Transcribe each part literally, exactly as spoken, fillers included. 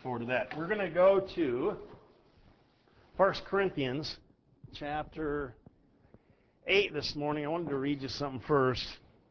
forward to that. We're going to go to First Corinthians chapter eight this morning. I wanted to read you something first.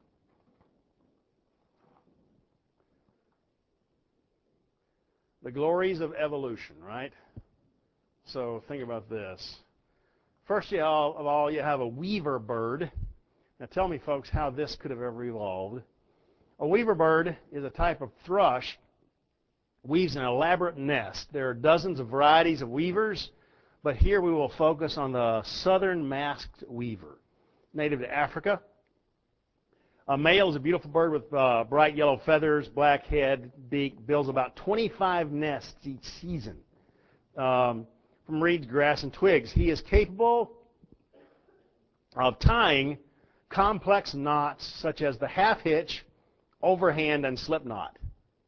The glories of evolution, right? So think about this. First of all, you have a weaver bird. Now tell me, folks, how this could have ever evolved. A weaver bird is a type of thrush, weaves an elaborate nest. There are dozens of varieties of weavers, but here we will focus on the southern masked weaver, native to Africa. A male is a beautiful bird with uh, bright yellow feathers, black head, beak, builds about twenty-five nests each season um, from reeds, grass, and twigs. He is capable of tying complex knots such as the half-hitch, overhand, and slip knot.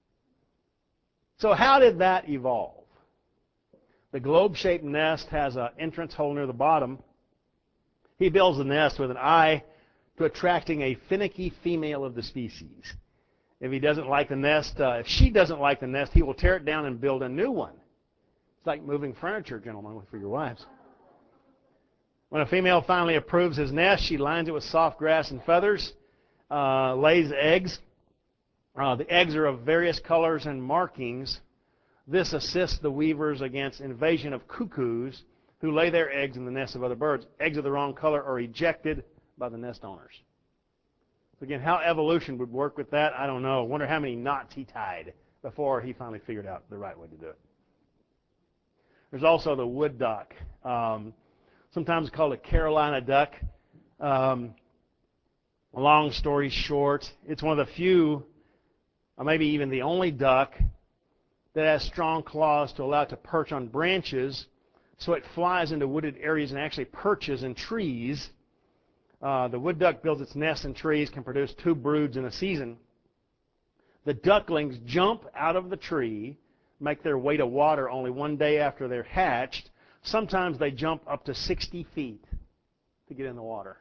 So how did that evolve? The globe-shaped nest has an entrance hole near the bottom. He builds the nest with an eye to attracting a finicky female of the species. If he doesn't like the nest, uh, if she doesn't like the nest, he will tear it down and build a new one. It's like moving furniture, gentlemen, for your wives. When a female finally approves his nest, she lines it with soft grass and feathers, uh, lays eggs. Uh, the eggs are of various colors and markings. This assists the weavers against invasion of cuckoos who lay their eggs in the nests of other birds. Eggs of the wrong color are ejected by the nest owners. So again, how evolution would work with that, I don't know. I wonder how many knots he tied before he finally figured out the right way to do it. There's also the wood duck, um, sometimes called a Carolina duck. Um, long story short, it's one of the few, or maybe even the only duck that has strong claws to allow it to perch on branches, so it flies into wooded areas and actually perches in trees. Uh, the wood duck builds its nest in trees, can produce two broods in a season. The ducklings jump out of the tree, make their way to water only one day after they're hatched. Sometimes they jump up to sixty feet to get in the water.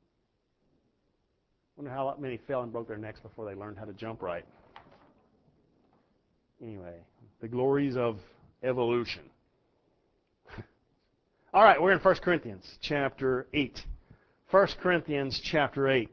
I wonder how many fell and broke their necks before they learned how to jump right. Anyway, the glories of evolution. All right, we're in First Corinthians chapter eight. First Corinthians chapter eight.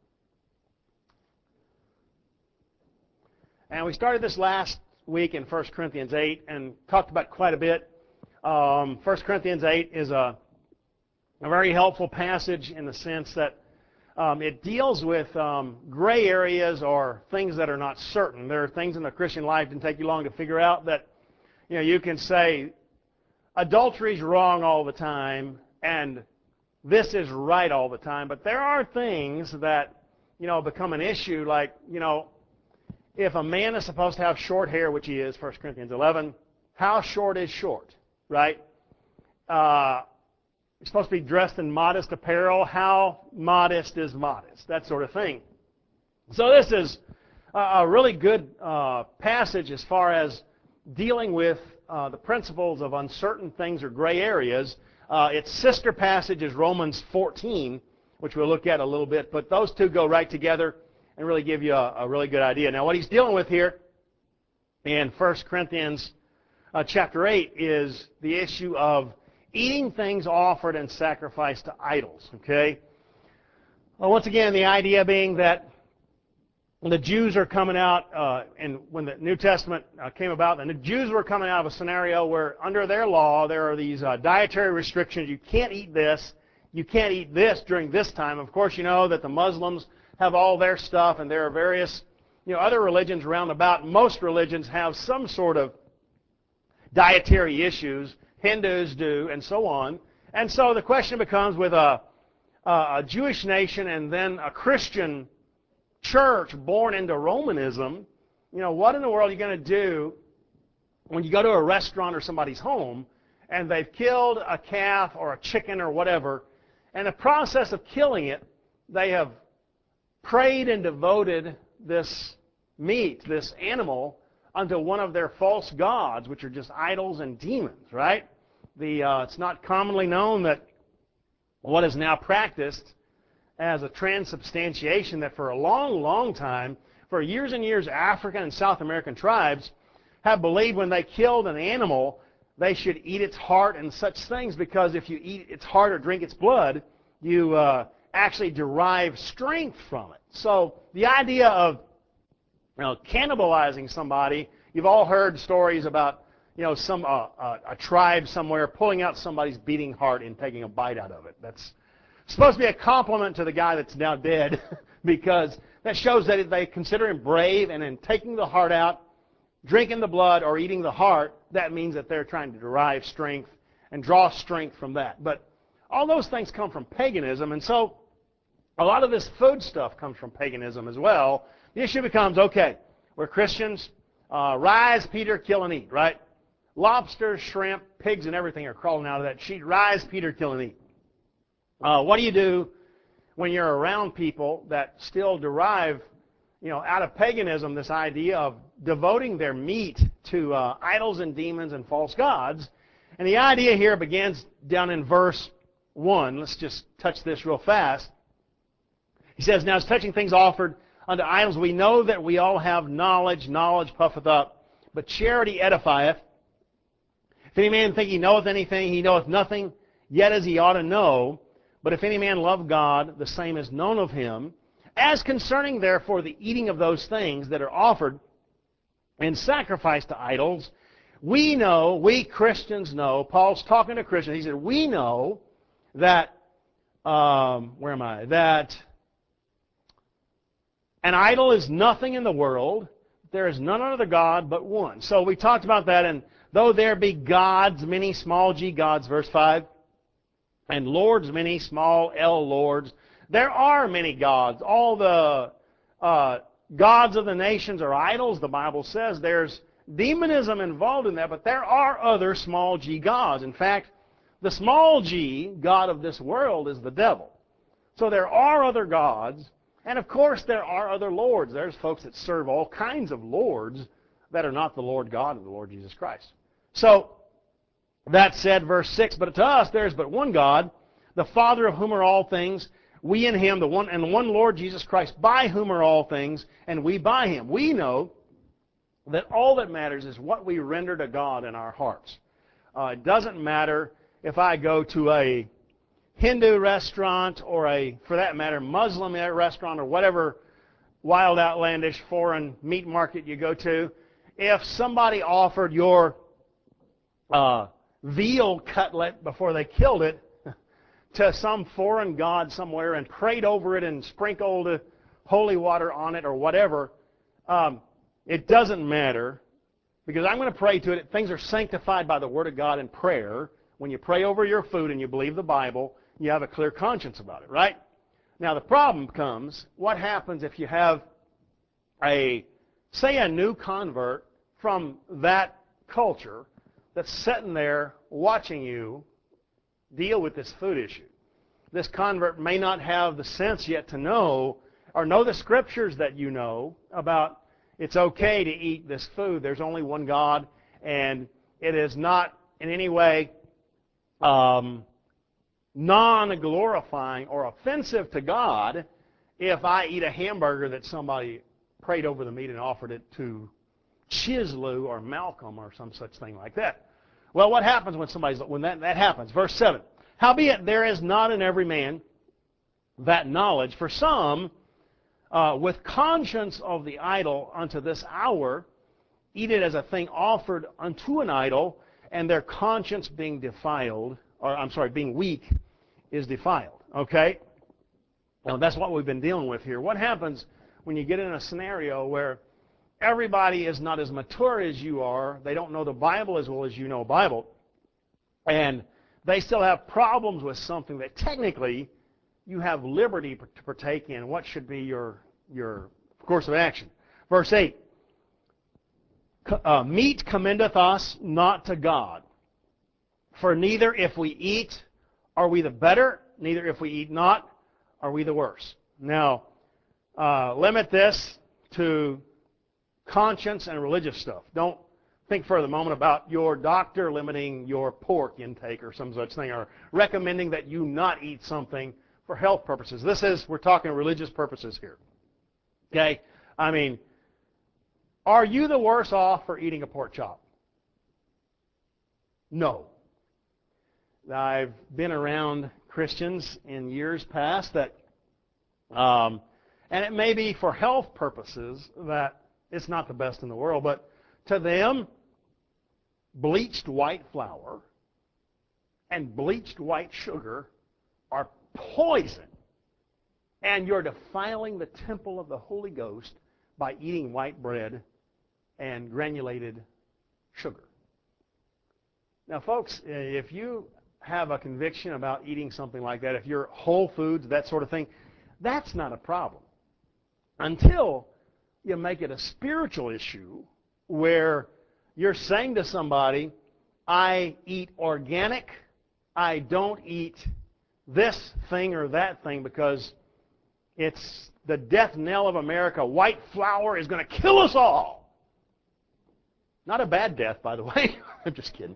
And we started this last week in First Corinthians eight and talked about quite a bit. Um, First Corinthians eight is a, a very helpful passage in the sense that um, it deals with um, gray areas or things that are not certain. There are things in the Christian life that didn't take you long to figure out that, you know, you can say adultery is wrong all the time and this is right all the time, but there are things that, you know, become an issue, like, you know, if a man is supposed to have short hair, which he is, First Corinthians eleven, how short is short, right? Uh, you're supposed to be dressed in modest apparel, how modest is modest, that sort of thing. So this is a really good uh, passage as far as dealing with uh, the principles of uncertain things or gray areas. Uh, its sister passage is Romans fourteen, which we'll look at a little bit, but those two go right together and really give you a, a really good idea. Now, what he's dealing with here in First Corinthians uh, chapter eight is the issue of eating things offered and sacrificed to idols, okay? Well, once again, the idea being that the Jews are coming out, uh, and when the New Testament uh, came about, the Jews were coming out of a scenario where under their law there are these uh, dietary restrictions. You can't eat this. You can't eat this during this time. Of course, you know that the Muslims have all their stuff, and there are various, you know, other religions around about. Most religions have some sort of dietary issues. Hindus do, and so on. And so the question becomes, with a, a Jewish nation and then a Christian church born into Romanism, you know, what in the world are you going to do when you go to a restaurant or somebody's home and they've killed a calf or a chicken or whatever, and in the process of killing it, they have prayed and devoted this meat, this animal, unto one of their false gods, which are just idols and demons, right? The, uh, it's not commonly known that what is now practiced as a transubstantiation, that for a long, long time, for years and years, African and South American tribes have believed when they killed an animal, they should eat its heart and such things, because if you eat its heart or drink its blood, you uh, actually derive strength from it. So the idea of you know, cannibalizing somebody, you've all heard stories about you know some uh, uh, a tribe somewhere pulling out somebody's beating heart and taking a bite out of it. That's supposed to be a compliment to the guy that's now dead, because that shows that they consider him brave, and in taking the heart out, drinking the blood, or eating the heart, that means that they're trying to derive strength and draw strength from that. But all those things come from paganism, and so a lot of this food stuff comes from paganism as well. The issue becomes, okay, we're Christians, uh, rise, Peter, kill and eat, right? Lobsters, shrimp, pigs, and everything are crawling out of that sheet. Rise, Peter, kill and eat. Uh, what do you do when you're around people that still derive, you know, out of paganism, this idea of devoting their meat to uh, idols and demons and false gods? And the idea here begins down in verse one. Let's just touch this real fast. He says, now as touching things offered unto idols, we know that we all have knowledge. Knowledge puffeth up, but charity edifieth. If any man think he knoweth anything, he knoweth nothing, yet as he ought to know. But if any man love God, the same is known of him. As concerning, therefore, the eating of those things that are offered and sacrificed to idols, we know, we Christians know, Paul's talking to Christians, he said, we know that, um, where am I, that an idol is nothing in the world. There is none other God but one. So we talked about that, and though there be gods, many small g gods, verse five, and lords, many small l lords, there are many gods. All the uh, gods of the nations are idols, the Bible says. There's demonism involved in that, but there are other small g gods. In fact, the small g god of this world is the devil. So there are other gods, and of course there are other lords. There's folks that serve all kinds of lords that are not the Lord God of the Lord Jesus Christ. So, that said, verse six, but to us there is but one God, the Father of whom are all things, we in Him, the one and the one Lord Jesus Christ, by whom are all things, and we by Him. We know that all that matters is what we render to God in our hearts. Uh, it doesn't matter if I go to a Hindu restaurant or a, for that matter, Muslim restaurant or whatever wild, outlandish, foreign meat market you go to. If somebody offered your uh, veal cutlet before they killed it to some foreign god somewhere and prayed over it and sprinkled holy water on it or whatever, um, it doesn't matter, because I'm going to pray to it. Things are sanctified by the Word of God and prayer. When you pray over your food and you believe the Bible, you have a clear conscience about it, right? Now the problem comes, what happens if you have a, say a new convert from that culture that's sitting there watching you deal with this food issue? This convert may not have the sense yet to know or know the scriptures that you know about it's okay to eat this food. There's only one God, and it is not in any way um, non-glorifying or offensive to God if I eat a hamburger that somebody prayed over the meat and offered it to Chislu or Malcolm or some such thing like that. Well, what happens when somebody's when that, that happens? Verse seven. Howbeit there is not in every man that knowledge, for some uh, with conscience of the idol unto this hour eat it as a thing offered unto an idol, and their conscience being defiled, or I'm sorry, being weak, is defiled. Okay? Now that's what we've been dealing with here. What happens when you get in a scenario where everybody is not as mature as you are, they don't know the Bible as well as you know Bible, and they still have problems with something that technically you have liberty to partake in? What should be your, your course of action? Verse eight, uh, meat commendeth us not to God, for neither if we eat are we the better, neither if we eat not are we the worse. Now, uh, limit this to conscience and religious stuff. Don't think for the moment about your doctor limiting your pork intake or some such thing, or recommending that you not eat something for health purposes. This is, we're talking religious purposes here. Okay? I mean, Are you the worse off for eating a pork chop? No. I've been around Christians in years past that, um, and it may be for health purposes that it's not the best in the world, but to them, bleached white flour and bleached white sugar are poison. And you're defiling the temple of the Holy Ghost by eating white bread and granulated sugar. Now, folks, if you have a conviction about eating something like that, if you're whole foods, that sort of thing, that's not a problem. Until you make it a spiritual issue where you're saying to somebody, I eat organic, I don't eat this thing or that thing because it's the death knell of America. White flour is going to kill us all. Not a bad death, by the way. I'm just kidding.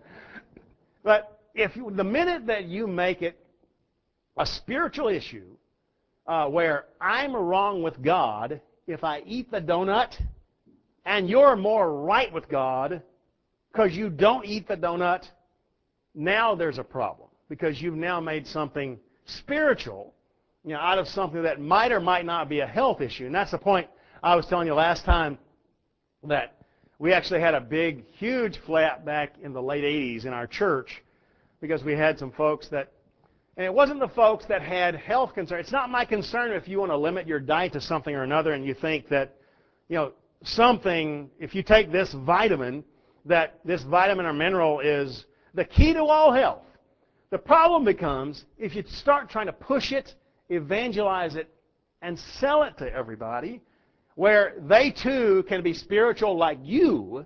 But if you, the minute that you make it a spiritual issue uh, where I'm wrong with God if I eat the donut, and you're more right with God because you don't eat the donut, now there's a problem because you've now made something spiritual, you know, out of something that might or might not be a health issue. And that's the point I was telling you last time, that we actually had a big, huge flap back in the late eighties in our church because we had some folks that, and it wasn't the folks that had health concerns. It's not my concern if you want to limit your diet to something or another and you think that, you know, something, if you take this vitamin, that this vitamin or mineral is the key to all health. The problem becomes if you start trying to push it, evangelize it, and sell it to everybody, where they too can be spiritual like you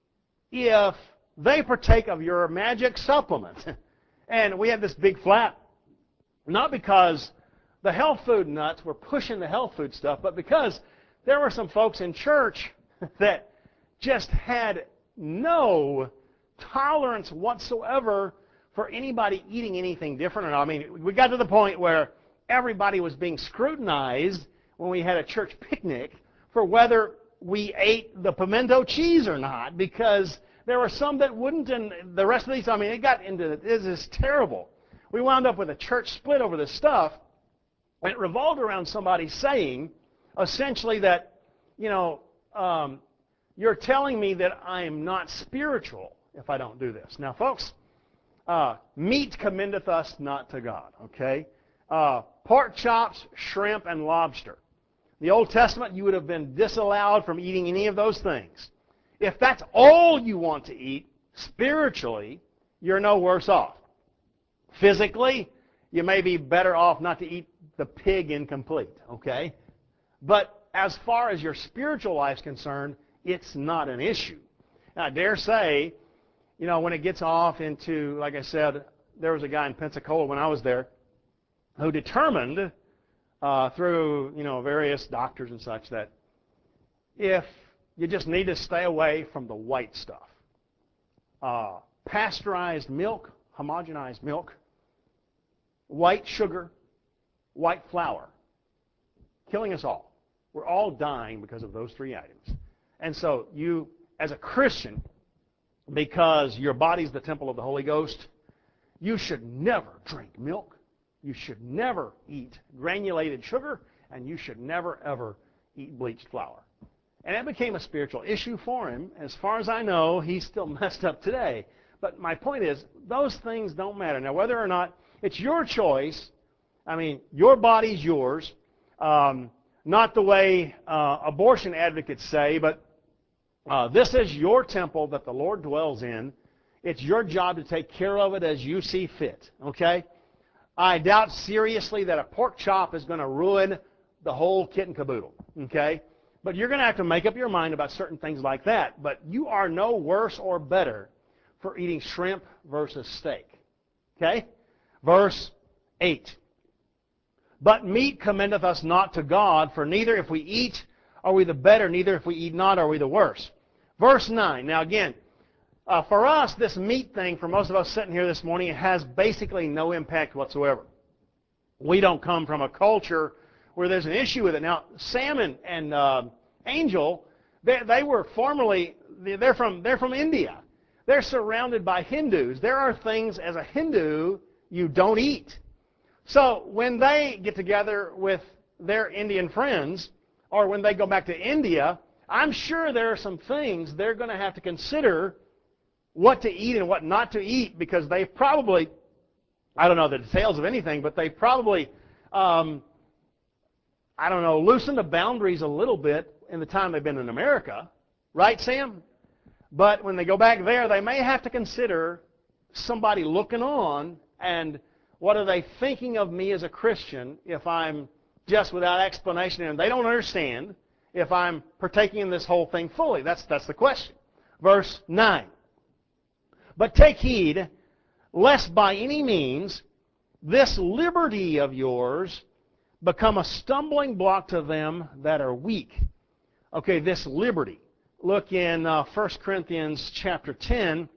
if they partake of your magic supplement. And we have this big flap, not because the health food nuts were pushing the health food stuff, but because there were some folks in church that just had no tolerance whatsoever for anybody eating anything different. I mean, we got to the point where everybody was being scrutinized when we had a church picnic for whether we ate the pimento cheese or not, because there were some that wouldn't, and the rest of these, I mean, it got into, this is terrible. We wound up with a church split over this stuff, and it revolved around somebody saying, essentially, that, you know, um, you're telling me that I am not spiritual if I don't do this. Now, folks, uh, meat commendeth us not to God, okay? Uh, pork chops, shrimp, and lobster. The Old Testament, you would have been disallowed from eating any of those things. If that's all you want to eat, spiritually, you're no worse off. Physically, you may be better off not to eat the pig incomplete, okay? But as far as your spiritual life's concerned, it's not an issue. Now, I dare say, you know, when it gets off into, like I said, there was a guy in Pensacola when I was there who determined uh, through, you know, various doctors and such that if you just need to stay away from the white stuff, uh, pasteurized milk, homogenized milk, white sugar, white flour, killing us all. We're all dying because of those three items. And so you, as a Christian, because your body's the temple of the Holy Ghost, you should never drink milk. You should never eat granulated sugar, and you should never, ever eat bleached flour. And it became a spiritual issue for him. As far as I know, he's still messed up today. But my point is, those things don't matter. Now, whether or not it's your choice, I mean, your body's yours, um, not the way uh, abortion advocates say, but uh, this is your temple that the Lord dwells in. It's your job to take care of it as you see fit, okay? I doubt seriously that a pork chop is going to ruin the whole kit and caboodle, okay? But you're going to have to make up your mind about certain things like that. But you are no worse or better for eating shrimp versus steak, okay? Verse eight. But meat commendeth us not to God, for neither if we eat are we the better, neither if we eat not are we the worse. Verse nine. Now again, uh, for us, this meat thing, for most of us sitting here this morning, it has basically no impact whatsoever. We don't come from a culture where there's an issue with it. Now, Sam and, and uh, Angel, They, they were formerly, they're from, they're from India. They're surrounded by Hindus. There are things as a Hindu you don't eat. So when they get together with their Indian friends, or when they go back to India, I'm sure there are some things they're going to have to consider what to eat and what not to eat, because they probably, I don't know the details of anything, but they probably, um, I don't know, loosened the boundaries a little bit in the time they've been in America. Right, Sam? But when they go back there, they may have to consider somebody looking on, and what are they thinking of me as a Christian if I'm just without explanation and they don't understand if I'm partaking in this whole thing fully? That's, that's the question. Verse nine. But take heed, lest by any means this liberty of yours become a stumbling block to them that are weak. Okay, this liberty. Look in uh, First Corinthians chapter ten,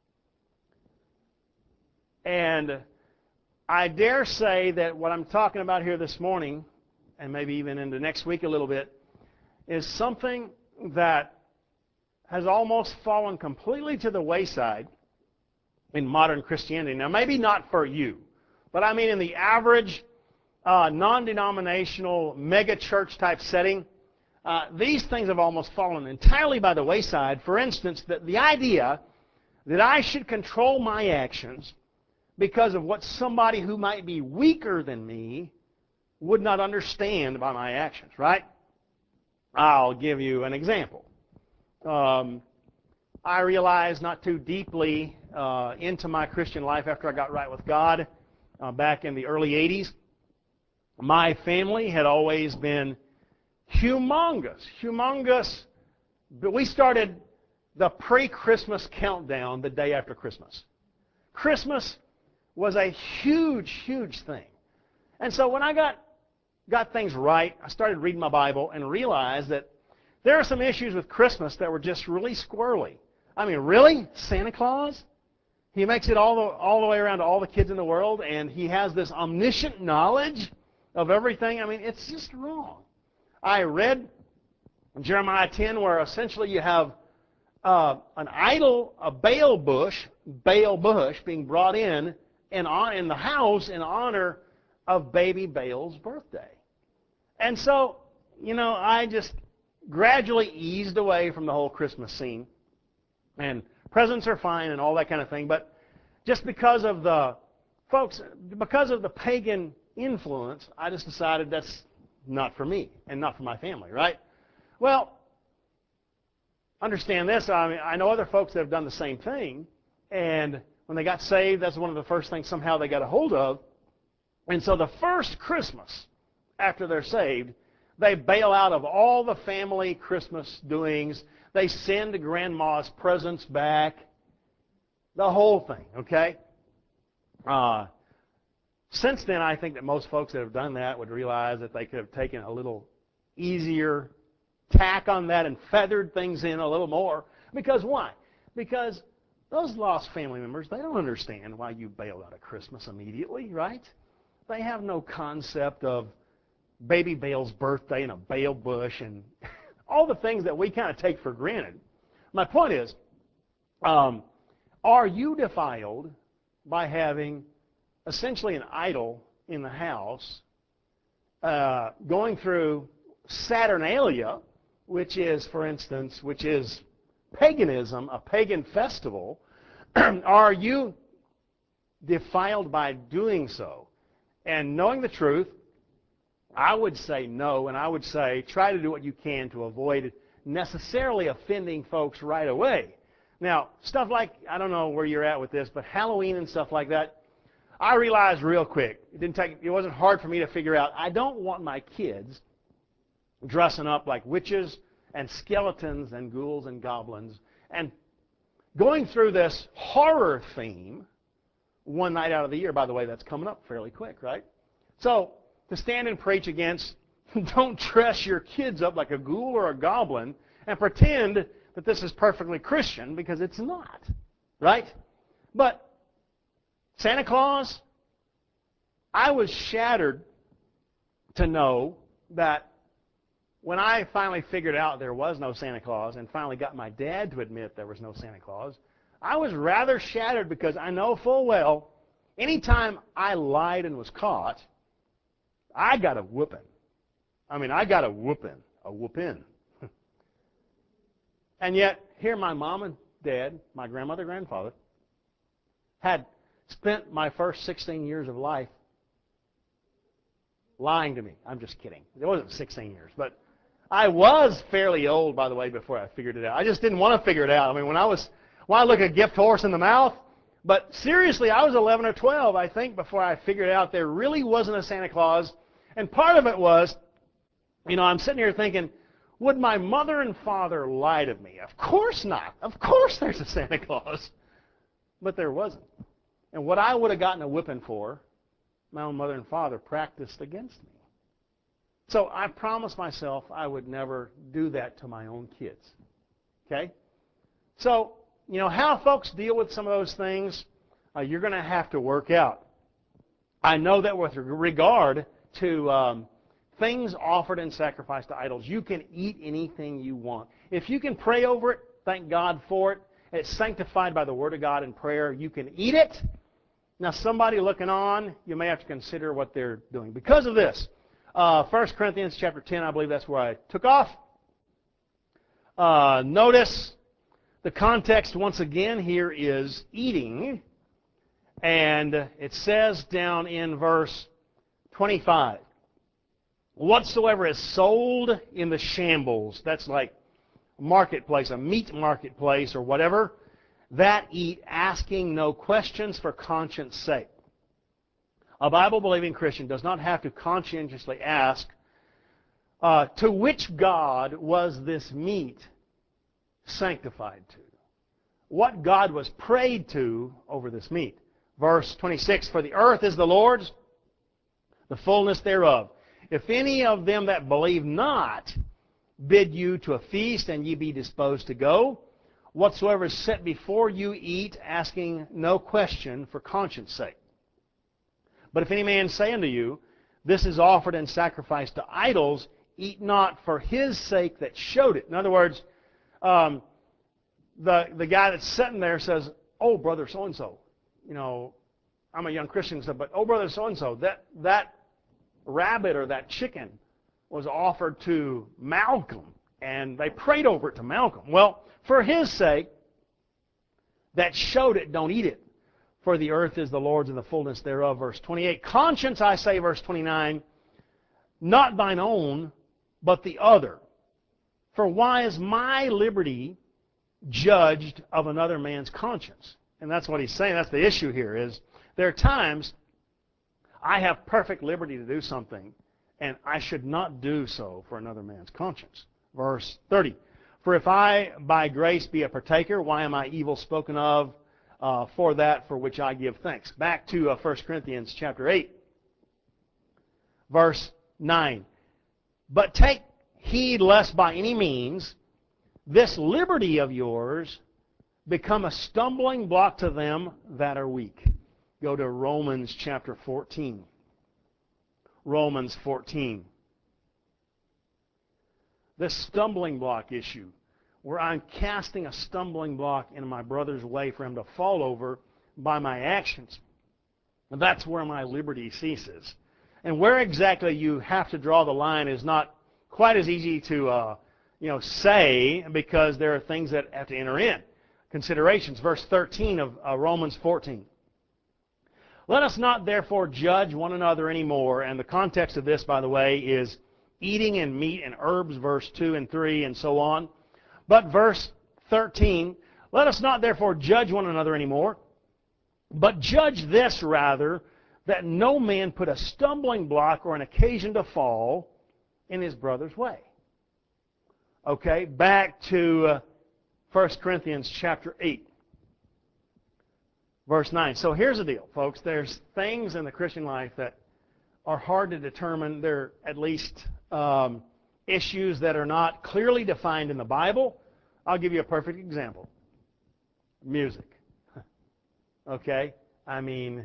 and I dare say that what I'm talking about here this morning, and maybe even into next week a little bit, is something that has almost fallen completely to the wayside in modern Christianity. Now, maybe not for you, but I mean in the average uh, non-denominational mega-church type setting, uh, these things have almost fallen entirely by the wayside. For instance, the, the idea that I should control my actions because of what somebody who might be weaker than me would not understand by my actions, right? I'll give you an example. Um, I realized not too deeply uh, into my Christian life after I got right with God uh, back in the early eighties, my family had always been humongous, humongous. But we started the pre-Christmas countdown the day after Christmas. Christmas was a huge, huge thing. And so when I got got things right, I started reading my Bible and realized that there are some issues with Christmas that were just really squirrely. I mean, really? Santa Claus? He makes it all the, all the way around to all the kids in the world, and he has this omniscient knowledge of everything. I mean, it's just wrong. I read Jeremiah ten, where essentially you have uh, an idol, a Baal bush, Baal bush being brought in in, on, in the house in honor of baby Baal's birthday. And so, you know, I just gradually eased away from the whole Christmas scene. And presents are fine and all that kind of thing, but just because of the, folks, because of the pagan influence, I just decided that's not for me and not for my family, right? Well, understand this, I mean, I know other folks that have done the same thing, and when they got saved, that's one of the first things somehow they got a hold of. And so the first Christmas after they're saved, they bail out of all the family Christmas doings. They send grandma's presents back. The whole thing, okay? Uh, since then, I think that most folks that have done that would realize that they could have taken a little easier tack on that and feathered things in a little more. Because why? Because those lost family members, they don't understand why you bailed out of Christmas immediately, right? They have no concept of baby Baal's birthday and a Baal bush and all the things that we kind of take for granted. My point is, um, are you defiled by having essentially an idol in the house, uh, going through Saturnalia, which is, for instance, which is paganism, a pagan festival? Are you defiled by doing so? And knowing the truth, I would say no, and I would say try to do what you can to avoid necessarily offending folks right away. Now, stuff like, I don't know where you're at with this, but Halloween and stuff like that, I realized real quick, it didn't take, it wasn't hard for me to figure out, I don't want my kids dressing up like witches and skeletons and ghouls and goblins and going through this horror theme one night out of the year. By the way, that's coming up fairly quick, right? So, to stand and preach against, don't dress your kids up like a ghoul or a goblin and pretend that this is perfectly Christian, because it's not, right? But Santa Claus, I was shattered to know that when I finally figured out there was no Santa Claus and finally got my dad to admit there was no Santa Claus, I was rather shattered because I know full well anytime I lied and was caught, I got a whooping. I mean, I got a whooping, a whooping. And yet, here my mom and dad, my grandmother, grandfather, had spent my first sixteen years of life lying to me. I'm just kidding. It wasn't sixteen years, but I was fairly old, by the way, before I figured it out. I just didn't want to figure it out. I mean, when I was, when I look a gift horse in the mouth, but seriously, I was eleven or twelve, I think, before I figured out there really wasn't a Santa Claus. And part of it was, you know, I'm sitting here thinking, would my mother and father lie to me? Of course not. Of course there's a Santa Claus. But there wasn't. And what I would have gotten a whipping for, my own mother and father practiced against me. So I promised myself I would never do that to my own kids. Okay? So, you know, how folks deal with some of those things, uh, you're going to have to work out. I know that with regard to um, things offered in sacrifice to idols, you can eat anything you want. If you can pray over it, thank God for it. It's sanctified by the Word of God and prayer. You can eat it. Now, somebody looking on, you may have to consider what they're doing. Because of this, uh, First Corinthians chapter ten, I believe that's where I took off. Uh, notice the context once again here is eating. And it says down in verse twenty-five, whatsoever is sold in the shambles, that's like a marketplace, a meat marketplace or whatever, that eat asking no questions for conscience sake. A Bible-believing Christian does not have to conscientiously ask, uh, to which God was this meat sanctified to? What God was prayed to over this meat? Verse twenty-six, for the earth is the Lord's, the fullness thereof. If any of them that believe not bid you to a feast, and ye be disposed to go, whatsoever is set before you eat, asking no question for conscience sake. But if any man say unto you, this is offered in sacrifice to idols, eat not for his sake that showed it. In other words, um, the, the guy that's sitting there says, oh, brother so-and-so, you know, I'm a young Christian, but oh, brother so-and-so, that, that rabbit or that chicken was offered to Malcolm, and they prayed over it to Malcolm. Well, for his sake, that showed it, don't eat it. For the earth is the Lord's and the fullness thereof, verse twenty-eight. Conscience, I say, verse twenty-nine, not thine own, but the other. For why is my liberty judged of another man's conscience? And that's what he's saying. That's the issue here is there are times I have perfect liberty to do something, and I should not do so for another man's conscience. Verse thirty. For if I by grace be a partaker, why am I evil spoken of uh, for that for which I give thanks? Back to uh, First Corinthians chapter eight, verse nine. But take heed lest by any means this liberty of yours become a stumbling block to them that are weak. Go to Romans chapter fourteen. Romans fourteen. This stumbling block issue, where I'm casting a stumbling block in my brother's way for him to fall over by my actions. And that's where my liberty ceases. And where exactly you have to draw the line is not quite as easy to uh, you know, say, because there are things that have to enter in. Considerations. Verse thirteen of uh, Romans fourteen. Let us not therefore judge one another anymore. And the context of this, by the way, is eating and meat and herbs, verse two and three, and so on. But verse thirteen, let us not therefore judge one another anymore, but judge this rather, that no man put a stumbling block or an occasion to fall in his brother's way. Okay, back to uh, First Corinthians chapter eight, verse nine. So here's the deal, folks. There's things in the Christian life that are hard to determine. They're at least um, issues that are not clearly defined in the Bible. I'll give you a perfect example. Music. Okay? I mean,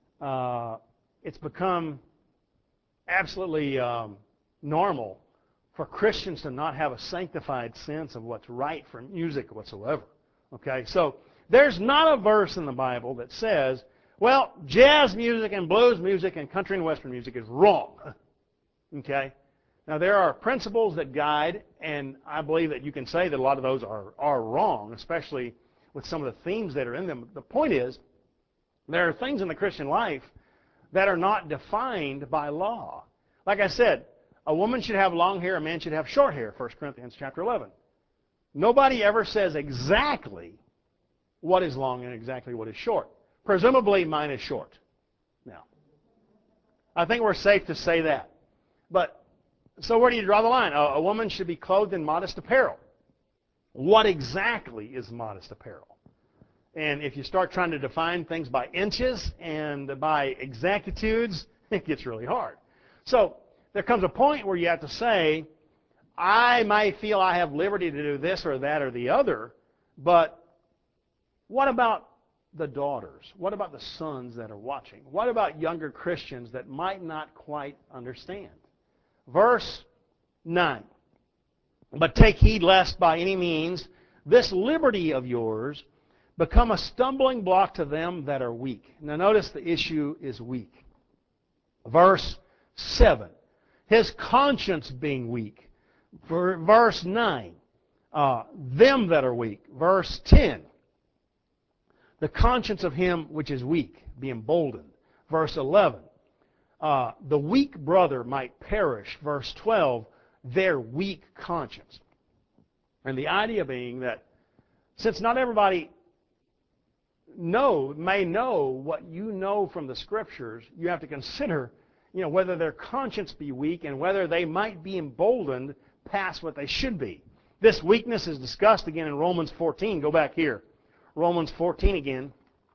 uh, it's become absolutely um, normal for Christians to not have a sanctified sense of what's right for music whatsoever. Okay, so there's not a verse in the Bible that says, well, jazz music and blues music and country and western music is wrong. Okay? Now, there are principles that guide, and I believe that you can say that a lot of those are, are wrong, especially with some of the themes that are in them. The point is, there are things in the Christian life that are not defined by law. Like I said, a woman should have long hair, a man should have short hair, First Corinthians chapter eleven. Nobody ever says exactly what is long and exactly what is short. Presumably, mine is short. Now, I think we're safe to say that. But, so where do you draw the line? A, a woman should be clothed in modest apparel. What exactly is modest apparel? And if you start trying to define things by inches and by exactitudes, it gets really hard. So, there comes a point where you have to say, I might feel I have liberty to do this or that or the other, but what about the daughters? What about the sons that are watching? What about younger Christians that might not quite understand? Verse nine. But take heed lest by any means this liberty of yours become a stumbling block to them that are weak. Now notice the issue is weak. Verse seven. His conscience being weak. Verse nine. Uh, them that are weak. Verse ten. The conscience of him which is weak, be emboldened. Verse eleven, uh, the weak brother might perish. Verse twelve, their weak conscience. And the idea being that since not everybody know, may know what you know from the Scriptures, you have to consider, you know, whether their conscience be weak and whether they might be emboldened past what they should be. This weakness is discussed again in Romans fourteen. Go back here. Romans fourteen again.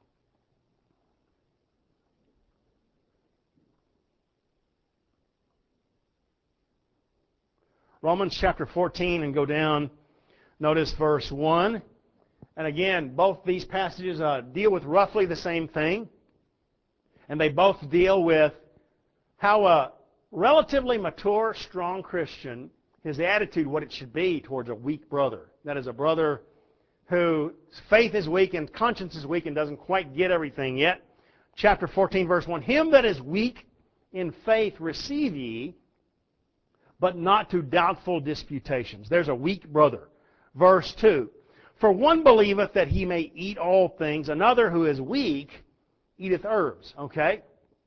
Romans chapter fourteen, and go down. Notice verse one. And again, both these passages uh, deal with roughly the same thing. And they both deal with how a relatively mature, strong Christian, his attitude, what it should be towards a weak brother. That is, a brother whose faith is weak and conscience is weak and doesn't quite get everything yet. Chapter fourteen, verse one, him that is weak in faith receive ye, but not to doubtful disputations. There's a weak brother. Verse two, for one believeth that he may eat all things, another who is weak eateth herbs. Okay?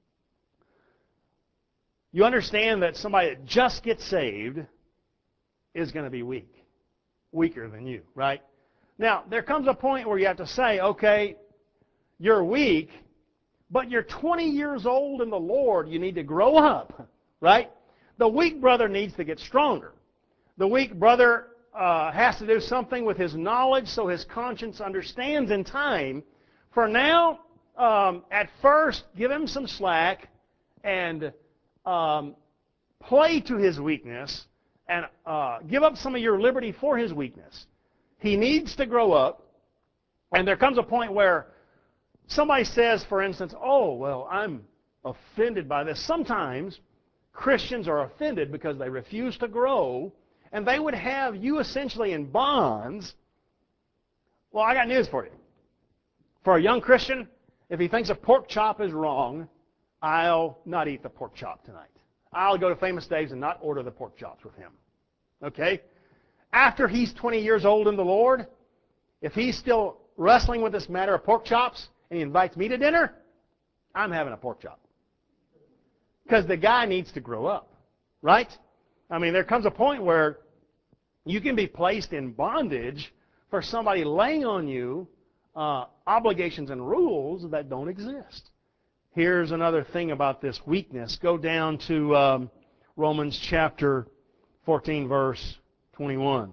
You understand that somebody that just gets saved is going to be weak. Weaker than you, right? Now, there comes a point where you have to say, okay, you're weak, but you're twenty years old in the Lord. You need to grow up, right? The weak brother needs to get stronger. The weak brother uh, has to do something with his knowledge so his conscience understands in time. For now, um, at first, give him some slack and um, play to his weakness and uh, give up some of your liberty for his weakness. He needs to grow up, and there comes a point where somebody says, for instance, oh, well, I'm offended by this. Sometimes Christians are offended because they refuse to grow, and they would have you essentially in bonds. Well, I got news for you. For a young Christian, if he thinks a pork chop is wrong, I'll not eat the pork chop tonight. I'll go to Famous Dave's and not order the pork chops with him. Okay? After he's twenty years old in the Lord, if he's still wrestling with this matter of pork chops and he invites me to dinner, I'm having a pork chop. Because the guy needs to grow up, right? I mean, there comes a point where you can be placed in bondage for somebody laying on you uh, obligations and rules that don't exist. Here's another thing about this weakness. Go down to um, Romans chapter fourteen, verse twenty-one.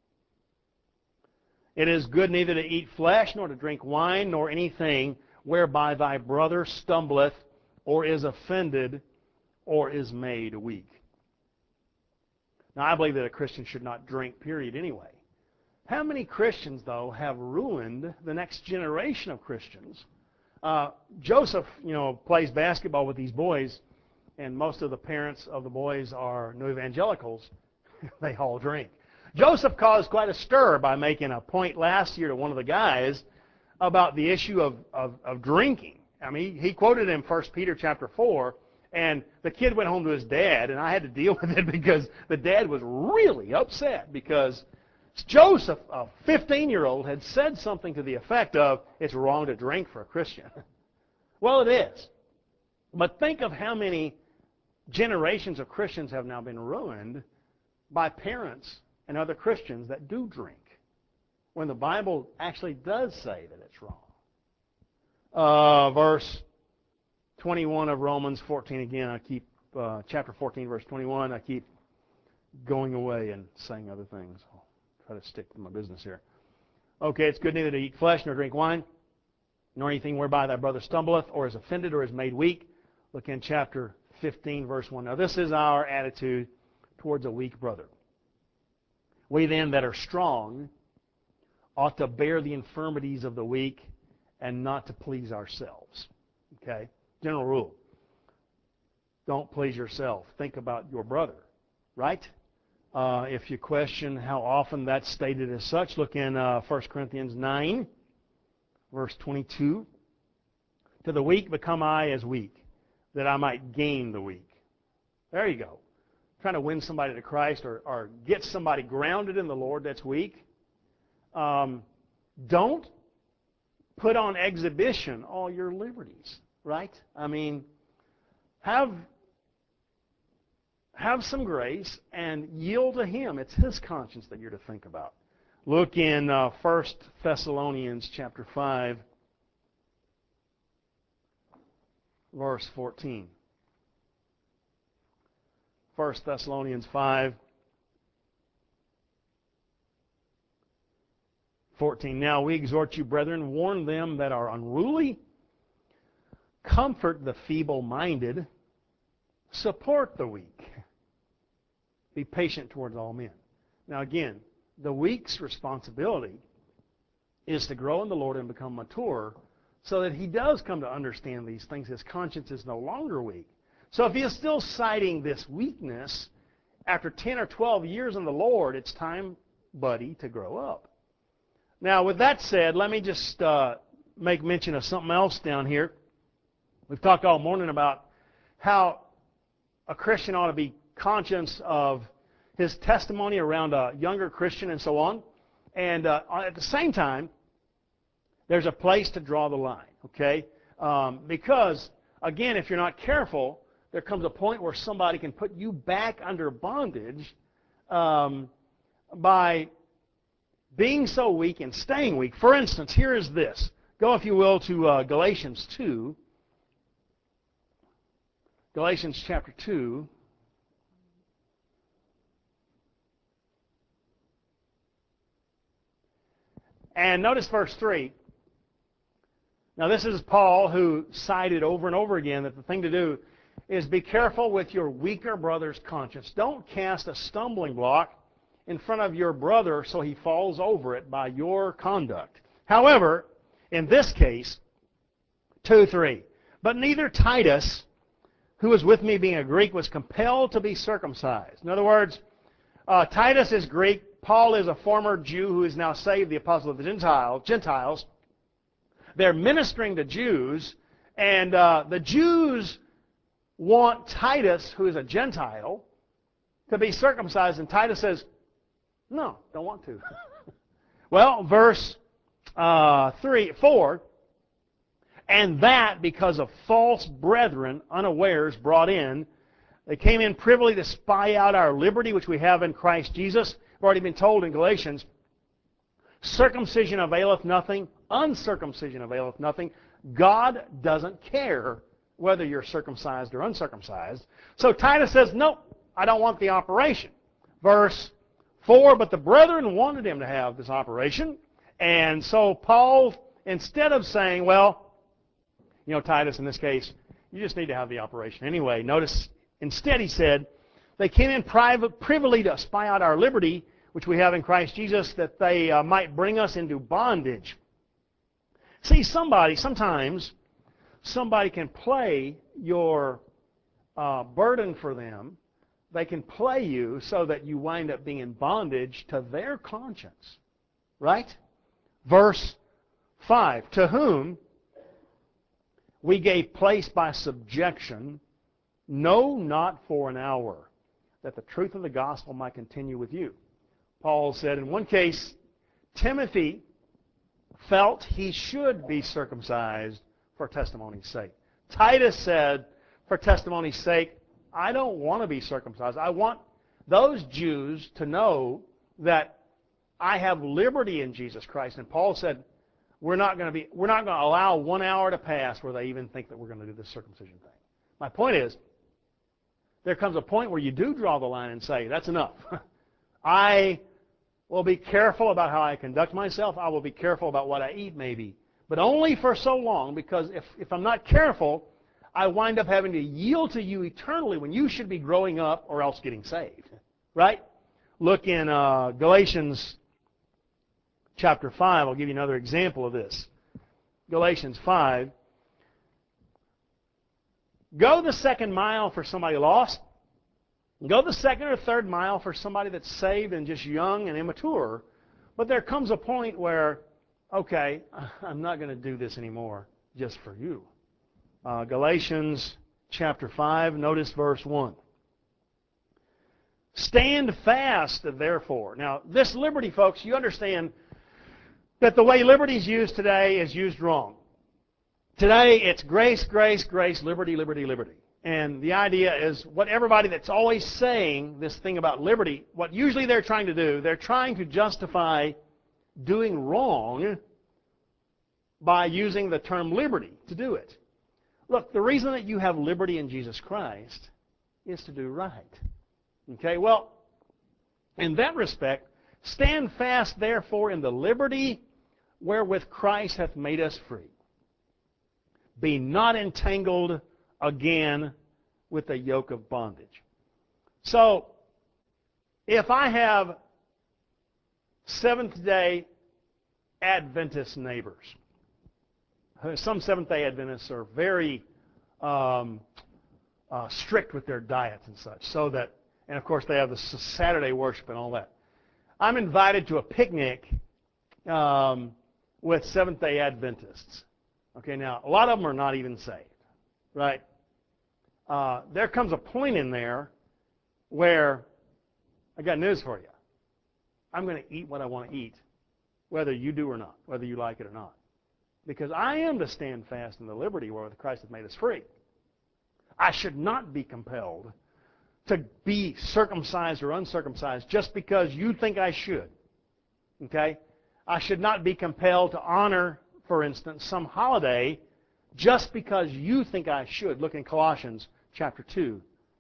It is good neither to eat flesh, nor to drink wine, nor anything whereby thy brother stumbleth, or is offended, or is made weak. Now, I believe that a Christian should not drink, period, anyway. How many Christians, though, have ruined the next generation of Christians? Uh, Joseph, you know, plays basketball with these boys, and most of the parents of the boys are new evangelicals. They all drink. Joseph caused quite a stir by making a point last year to one of the guys about the issue of, of, of drinking. I mean, he quoted him First Peter chapter four, and the kid went home to his dad, and I had to deal with it because the dad was really upset because Joseph, a fifteen-year-old, had said something to the effect of, it's wrong to drink for a Christian. Well, it is. But think of how many generations of Christians have now been ruined by parents and other Christians that do drink, when the Bible actually does say that it's wrong. Uh, verse twenty-one of Romans fourteen, again, I keep, uh, chapter fourteen, verse twenty-one, I keep going away and saying other things. I'll try to stick to my business here. Okay, it's good neither to eat flesh nor drink wine, nor anything whereby thy brother stumbleth, or is offended, or is made weak. Look in chapter fifteen, verse one. Now this is our attitude towards a weak brother. We then that are strong ought to bear the infirmities of the weak and not to please ourselves. Okay? General rule. Don't please yourself. Think about your brother. Right? Uh, if you question how often that's stated as such, look in uh, First Corinthians nine, verse twenty-two. To the weak become I as weak, that I might gain the weak. There you go. Trying to win somebody to Christ or, or get somebody grounded in the Lord that's weak. Um, don't put on exhibition all your liberties, right? I mean, have, have some grace and yield to Him. It's His conscience that you're to think about. Look in uh, First Thessalonians chapter five, verse fourteen. First Thessalonians five, fourteen. Now we exhort you, brethren, warn them that are unruly, comfort the feeble-minded, support the weak, be patient towards all men. Now again, the weak's responsibility is to grow in the Lord and become mature so that he does come to understand these things. His conscience is no longer weak. So if he is still citing this weakness after ten or twelve years in the Lord, it's time, buddy, to grow up. Now, with that said, let me just uh, make mention of something else down here. We've talked all morning about how a Christian ought to be conscious of his testimony around a younger Christian and so on. And uh, at the same time, there's a place to draw the line, okay? Um, because, again, if you're not careful, there comes a point where somebody can put you back under bondage um, by being so weak and staying weak. For instance, here is this. Go, if you will, to uh, Galatians two. Galatians chapter two. And notice verse three. Now this is Paul who cited over and over again that the thing to do is be careful with your weaker brother's conscience. Don't cast a stumbling block in front of your brother so he falls over it by your conduct. However, in this case, two three. But neither Titus, who was with me being a Greek, was compelled to be circumcised. In other words, uh, Titus is Greek. Paul is a former Jew who is now saved, the apostle of the Gentiles. Gentiles. They're ministering to Jews, and uh, the Jews want Titus, who is a Gentile, to be circumcised, and Titus says, no, don't want to. Well, verse uh, three, four, and that because of false brethren unawares brought in, they came in privily to spy out our liberty which we have in Christ Jesus. We've already been told in Galatians, circumcision availeth nothing, uncircumcision availeth nothing. God doesn't care whether you're circumcised or uncircumcised. So Titus says, no, I don't want the operation. Verse four, but the brethren wanted him to have this operation. And so Paul, instead of saying, well, you know, Titus, in this case, you just need to have the operation anyway. Notice, instead he said, they came in private, privily to spy out our liberty, which we have in Christ Jesus, that they uh, might bring us into bondage. See, somebody, sometimes, somebody can play your uh, burden for them they can play you so that you wind up being in bondage to their conscience. Right? Verse five, to whom we gave place by subjection, no, not for an hour, that the truth of the gospel might continue with you. Paul said in one case, Timothy felt he should be circumcised for testimony's sake. Titus said, for testimony's sake, I don't want to be circumcised. I want those Jews to know that I have liberty in Jesus Christ. And Paul said, we're not going to be, we're not going to allow one hour to pass where they even think that we're going to do this circumcision thing. My point is, there comes a point where you do draw the line and say, that's enough. I will be careful about how I conduct myself. I will be careful about what I eat, maybe. But only for so long, because if, if I'm not careful, I wind up having to yield to you eternally when you should be growing up or else getting saved. Right? Look in uh, Galatians chapter five. I'll give you another example of this. Galatians five. Go the second mile for somebody lost. Go the second or third mile for somebody that's saved and just young and immature. But there comes a point where, okay, I'm not going to do this anymore just for you. Uh, Galatians chapter five, notice verse one. Stand fast, therefore. Now, this liberty, folks, you understand that the way liberty is used today is used wrong. Today, it's grace, grace, grace, liberty, liberty, liberty. And the idea is what everybody that's always saying this thing about liberty, what usually they're trying to do, they're trying to justify doing wrong by using the term liberty to do it. Look, the reason that you have liberty in Jesus Christ is to do right. Okay, well, in that respect, stand fast, therefore, in the liberty wherewith Christ hath made us free. Be not entangled again with the yoke of bondage. So, if I have Seventh-day Adventist neighbors, some Seventh-day Adventists are very um, uh, strict with their diets and such, so that, and of course they have the Saturday worship and all that. I'm invited to a picnic um, with Seventh-day Adventists. Okay, now, a lot of them are not even saved, right? Uh, there comes a point in there where, I got news for you. I'm going to eat what I want to eat, whether you do or not, whether you like it or not. Because I am to stand fast in the liberty wherewith Christ hath made us free. I should not be compelled to be circumcised or uncircumcised just because you think I should. Okay? I should not be compelled to honor, for instance, some holiday just because you think I should. Look in Colossians chapter two.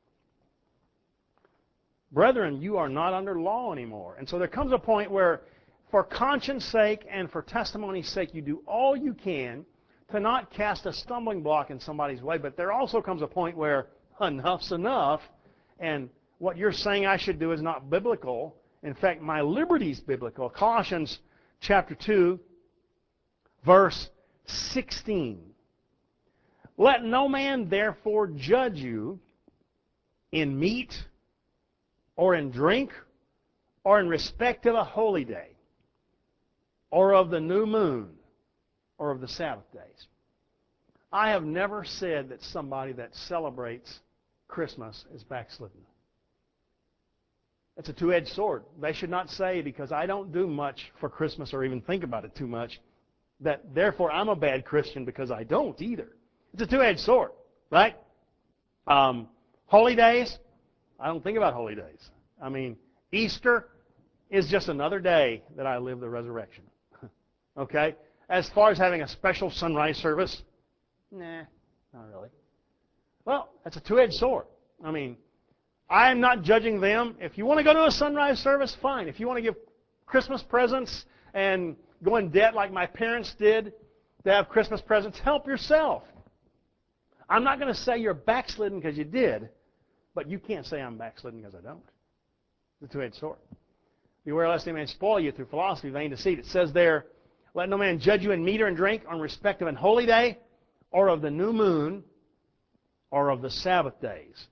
Brethren, you are not under law anymore. And so there comes a point where, for conscience sake and for testimony's sake, you do all you can to not cast a stumbling block in somebody's way. But there also comes a point where enough's enough, and what you're saying I should do is not biblical. In fact, my liberty is biblical. Colossians chapter two, verse sixteen. Let no man therefore judge you in meat or in drink or in respect of a holy day or of the new moon or of the Sabbath days. I have never said that somebody that celebrates Christmas is backslidden. It's a two-edged sword. They should not say, because I don't do much for Christmas or even think about it too much, that therefore I'm a bad Christian because I don't either. It's a two-edged sword, right? Um, holy days, I don't think about holy days. I mean, Easter is just another day that I live the resurrection. Okay? As far as having a special sunrise service, nah, not really. Well, that's a two-edged sword. I mean, I am not judging them. If you want to go to a sunrise service, fine. If you want to give Christmas presents and go in debt like my parents did to have Christmas presents, help yourself. I'm not going to say you're backslidden because you did, but you can't say I'm backslidden because I don't. It's a two-edged sword. Beware lest any man spoil you through philosophy, vain deceit. It says there, let no man judge you in meat or in drink, or in respect of an holy day, or of the new moon, or of the Sabbath days.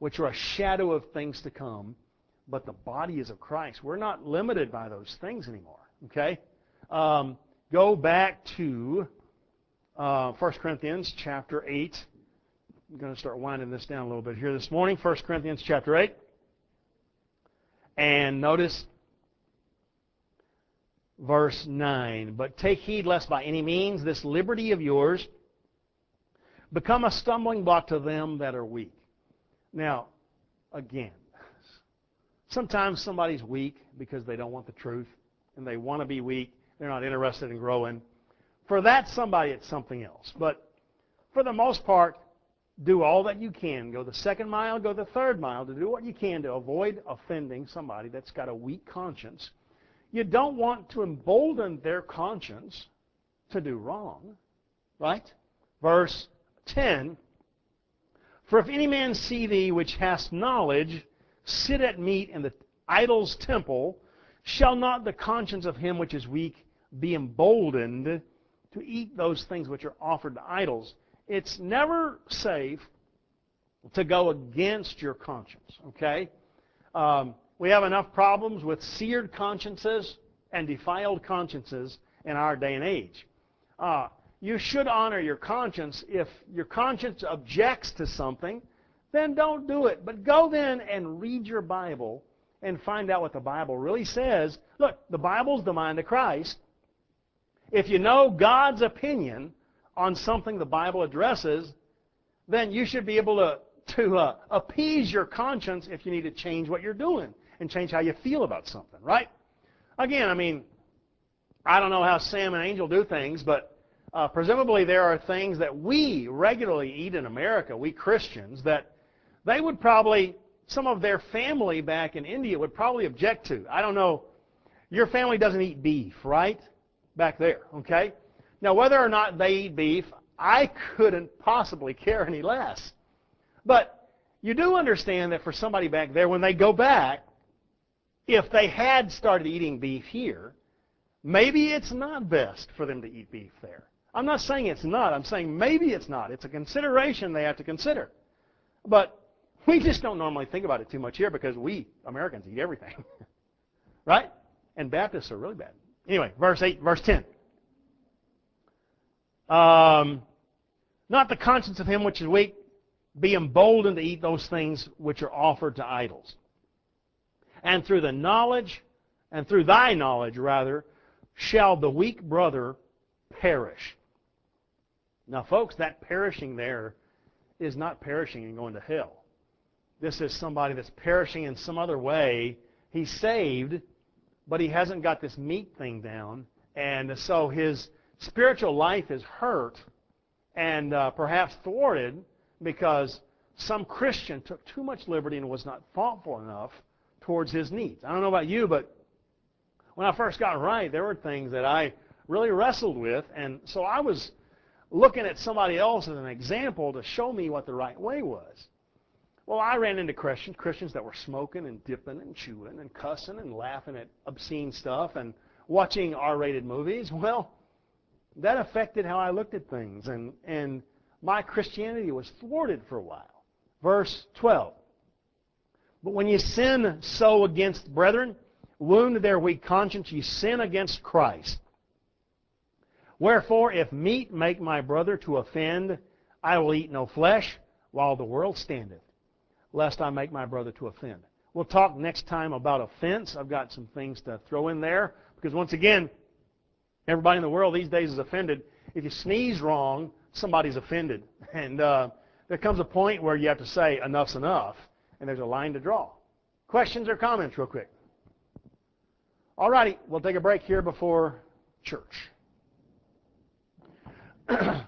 which are a shadow of things to come, but the body is of Christ. We're not limited by those things anymore. Okay? Um, go back to uh, First Corinthians chapter eight. I'm going to start winding this down a little bit here this morning. First Corinthians chapter eight. And notice verse nine. But take heed lest by any means this liberty of yours become a stumbling block to them that are weak. Now, again, sometimes somebody's weak because they don't want the truth and they want to be weak. They're not interested in growing. For that somebody, it's something else. But for the most part, do all that you can. Go the second mile, go the third mile to do what you can to avoid offending somebody that's got a weak conscience. You don't want to embolden their conscience to do wrong. Right? Verse ten. For if any man see thee which hast knowledge sit at meat in the idol's temple, shall not the conscience of him which is weak be emboldened to eat those things which are offered to idols? It's never safe to go against your conscience, okay? Um, we have enough problems with seared consciences and defiled consciences in our day and age. Uh, you should honor your conscience. If your conscience objects to something, then don't do it. But go then and read your Bible and find out what the Bible really says. Look, the Bible's the mind of Christ. If you know God's opinion on something the Bible addresses, then you should be able to, to uh, appease your conscience if you need to change what you're doing and change how you feel about something, right? Again, I mean, I don't know how Sam and Angel do things, but uh, presumably there are things that we regularly eat in America, we Christians, that they would probably, some of their family back in India would probably object to. I don't know, your family doesn't eat beef, right? Back there, okay? Now, whether or not they eat beef, I couldn't possibly care any less. But you do understand that for somebody back there, when they go back, if they had started eating beef here, maybe it's not best for them to eat beef there. I'm not saying it's not. I'm saying maybe it's not. It's a consideration they have to consider. But we just don't normally think about it too much here because we, Americans, eat everything. Right? And Baptists are really bad. Anyway, verse eight, verse ten. Um, not the conscience of him which is weak be emboldened to eat those things which are offered to idols. And through the knowledge, and through thy knowledge, rather, shall the weak brother perish. Now, folks, that perishing there is not perishing and going to hell. This is somebody that's perishing in some other way. He's saved, but he hasn't got this meat thing down, and so his spiritual life is hurt and uh, perhaps thwarted because some Christian took too much liberty and was not thoughtful enough towards his needs. I don't know about you, but when I first got right, there were things that I really wrestled with, and so I was looking at somebody else as an example to show me what the right way was. Well, I ran into Christians, Christians that were smoking and dipping and chewing and cussing and laughing at obscene stuff and watching R-rated movies. Well, that affected how I looked at things, and, and my Christianity was thwarted for a while. Verse twelve. But when you sin so against brethren, wound their weak conscience, ye sin against Christ. Wherefore, if meat make my brother to offend, I will eat no flesh while the world standeth, lest I make my brother to offend. We'll talk next time about offense. I've got some things to throw in there, because once again, everybody in the world these days is offended. If you sneeze wrong, somebody's offended. And uh, there comes a point where you have to say, enough's enough, and there's a line to draw. Questions or comments real quick? All righty, we'll take a break here before church.